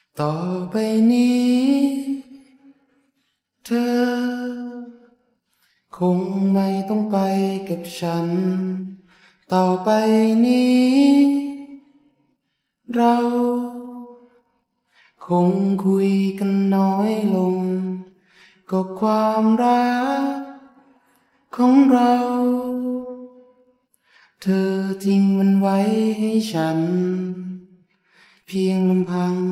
ต่อไปนี้เธอคงไม่ต้องไปกับฉันต่อไปนี้เราคงคุยกันน้อยลงก็ความรักของเราเธอทิ้งมันไว้ให้ฉันเพียงลำพัง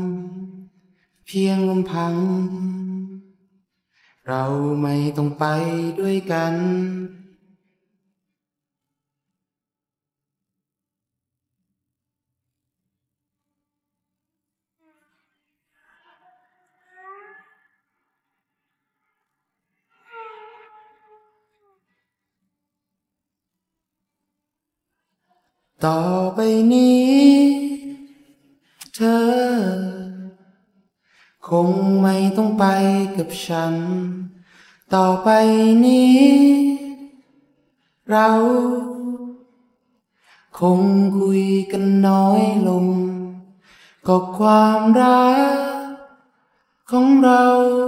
เราไม่ต้องไปด้วยกันต่อไปนี้เธอคงไม่ต้องไปกับฉันต่อไปนี้เราคงคุยกันน้อยลงก็ความรักของเรา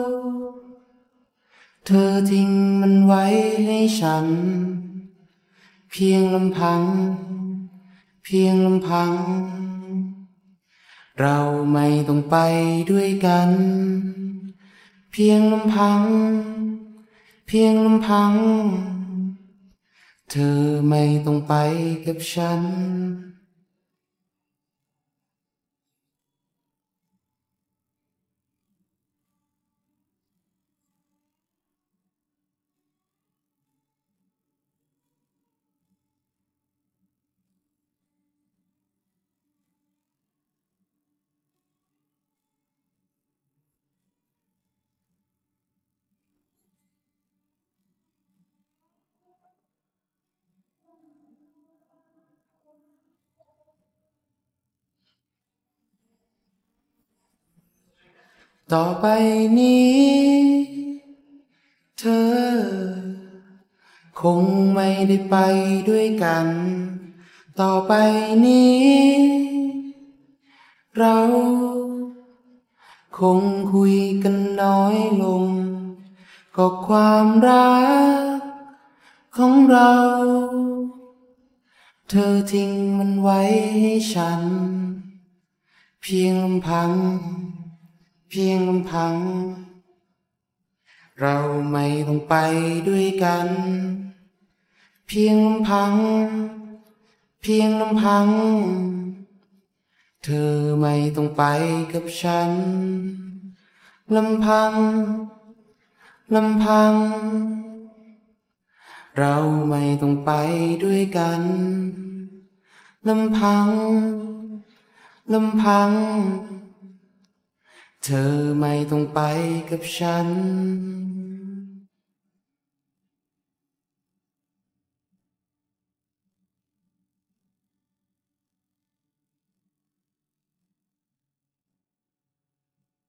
เธอทิ้งมันไว้ให้ฉันเพียงลำพังเราไม่ต้องไปด้วยกันเพียงลำพังเธอไม่ต้องไปกับฉันต่อไปนี้เธอคงไม่ได้ไปด้วยกันต่อไปนี้เราคงคุยกันน้อยลงก็ความรักของเราเธอทิ้งมันไว้ให้ฉันเพียงลำพังเราไม่ต้องไปด้วยกันเพียงลำพังเธอไม่ต้องไปกับฉันลำพังเราไม่ต้องไปด้วยกันลำพังเธอไม่ต้องไปกับฉัน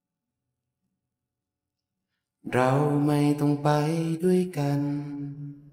เราไม่ต้องไปด้วยกัน